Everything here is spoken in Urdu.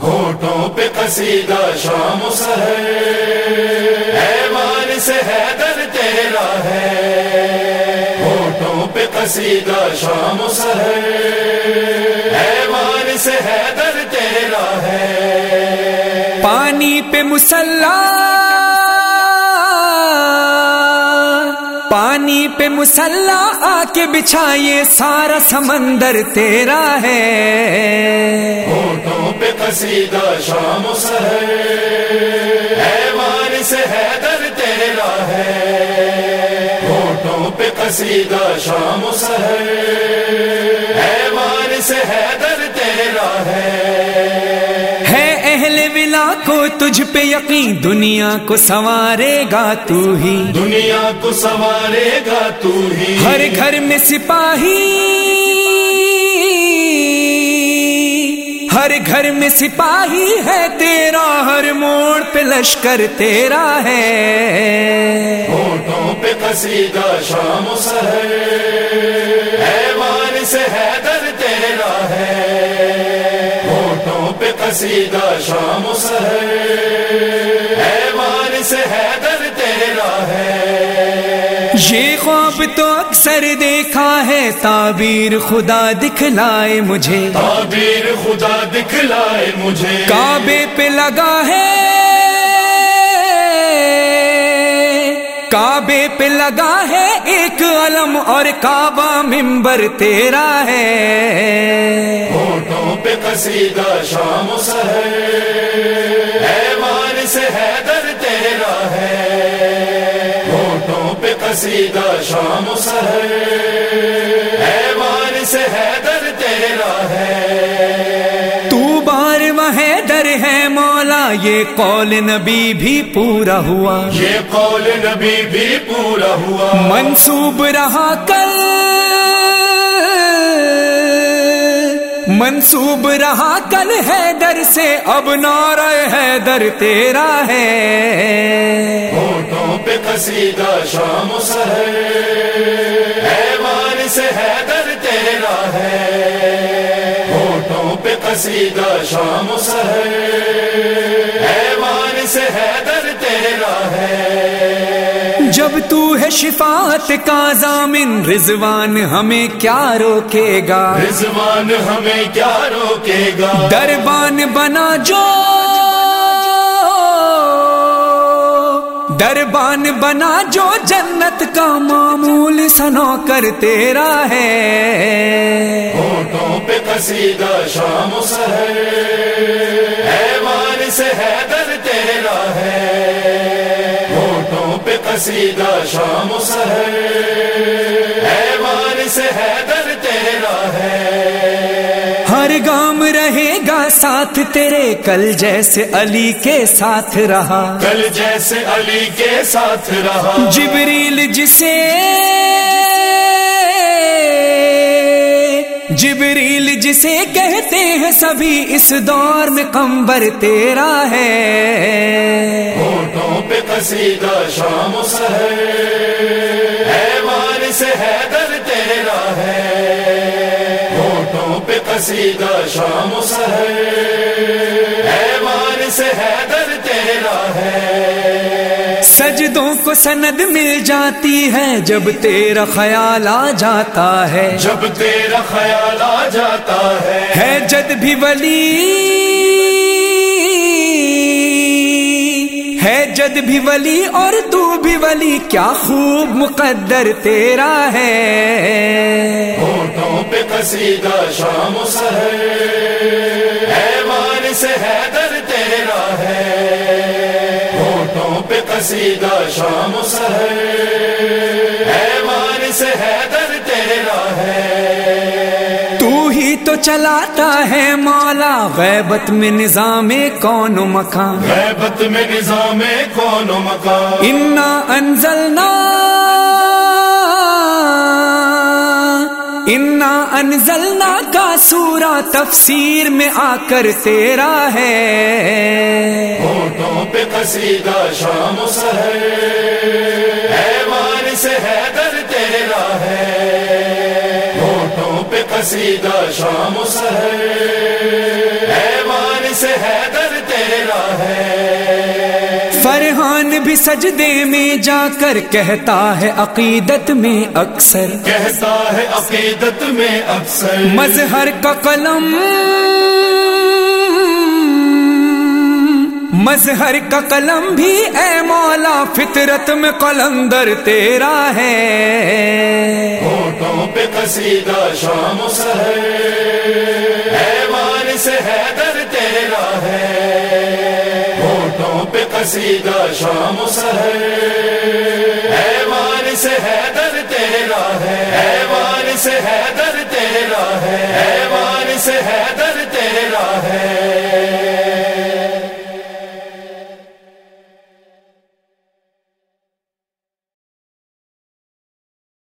ہونٹوں پہ قصیدہ شام و سحر، ایوان سے حیدر تیرا ہے، ہونٹوں پہ قصیدہ شام و سحر، ایوان سے حیدر تیرا ہے۔ پانی پہ مصلی، پانی پہ مصلی آ کے بچھائے، سارا سمندر تیرا ہے، ہونٹوں پہ قصیدہ شام و سحر، ایوان سے حیدر تیرا ہے، ہونٹوں پہ قصیدہ شام و سحر، ایوان سے حیدر تیرا ہے۔ اہل ولا کو تجھ پہ یقین، دنیا کو سنوارے گا تو ہی، دنیا کو سنوارے گا تو ہی، ہر گھر میں سپاہی، ہر گھر میں سپاہی ہے تیرا، ہر موڑ پہ لشکر تیرا ہے، ہونٹوں پہ قصیدہ شام و سحر، ایوان سے حیدر تیرا ہے، ہونٹوں پہ قصیدہ شام و سحر، ایوان سے حیدر تیرا ہے۔ یہ خواب تو اکثر دیکھا ہے، تعبیر خدا دکھلائے مجھے، تعبیر خدا دکھلائے مجھے، کعبے پہ لگا ہے، کعبے پہ لگا ہے ایک علم، اور کعبہ منبر تیرا ہے، ہونٹوں پہ قصیدہ شام و سحر، ایوان سے حیدر تیرا ہے، ہونٹوں پہ قصیدہ شام و سحر، ایوان سے حیدر تیرا ہے۔ تو بارواں حیدر ہے مولا، یہ قول نبی بھی پورا ہوا، یہ قول نبی بھی پورا ہوا، منسوب رہا کل، منسوب رہا کل حیدر سے، اب نعرہ حیدر تیرا ہے، ہونٹوں پہ قصیدہ شام و سحر، ایوان سے حیدر تیرا ہے، ہونٹوں پہ قصیدہ شام و سحر، ایوان سے حیدر تیرا ہے۔ جب تو ہے شفاعت کا ضامن، رضوان ہمیں کیا روکے گا، رضوان ہمیں کیا روکے گا، دربان بنا جو، دربان بنا جو جنت کا معمول سنو کر تیرا ہے، ہونٹوں پہ قصیدہ شام و سحر، ایوان سے حیدر تیرا ہے، ہونٹوں پہ قصیدہ شام و سحر، ایوان سے حیدر تیرا ہے۔ ہر گام رہے گا ساتھ تیرے، کل جیسے علی کے ساتھ رہا، کل جیسے علی کے ساتھ رہا، جبریل جسے، جبریل جسے کہتے ہیں سبھی، اس دور میں قمبر تیرا ہے، ہونٹوں پہ قصیدہ شام و سحر، ایوان سے حیدر تیرا ہے، ہونٹوں پہ قصیدہ شام و سحر، ایوان سے حیدر تیرا ہے۔ سجدوں کو سند مل جاتی ہے، جب تیرا خیال آ جاتا ہے، جب تیرا خیال آ جاتا ہے جد بھی ولی، ہے جد بھی ولی اور تو بھی ولی، کیا خوب مقدر تیرا ہے، ہونٹوں پہ قصیدہ شام و سحر، ایوان سے حیدر تیرا ہے، ہونٹوں پہ قصیدہ شام و سحر، ایوان سے حیدر تیرا ہے۔ تو ہی تو چلاتا ہے مولا، غیبت میں نظام کون و مکان، غیبت میں نظام کون و مکان، انا انزلنا، انا انزلنا کا سورہ تفسیر میں آ کر تیرا ہے، ہونٹوں پہ قصیدہ شام و سحر، ایوان سے حیدر تیرا ہے، ہونٹوں پہ قصیدہ شام و سحر، ایوان سے حیدر تیرا ہے۔ فرحان بھی سجدے میں جا کر کہتا ہے عقیدت میں اکثر، کہتا ہے عقیدت میں اکثر، مظہر کا قلم، مظہر کا قلم بھی اے مولا فطرت میں قلندر تیرا ہے۔ ہونٹوں پہ قصیدہ شام و سحر، اے وارث حیدر تیرا ہے۔ ہونٹوں پہ قصیدہ شام و سحر، اے وارث حیدر تیرا ہے، اے وارث حیدر تیرا ہے، اے وارث حیدر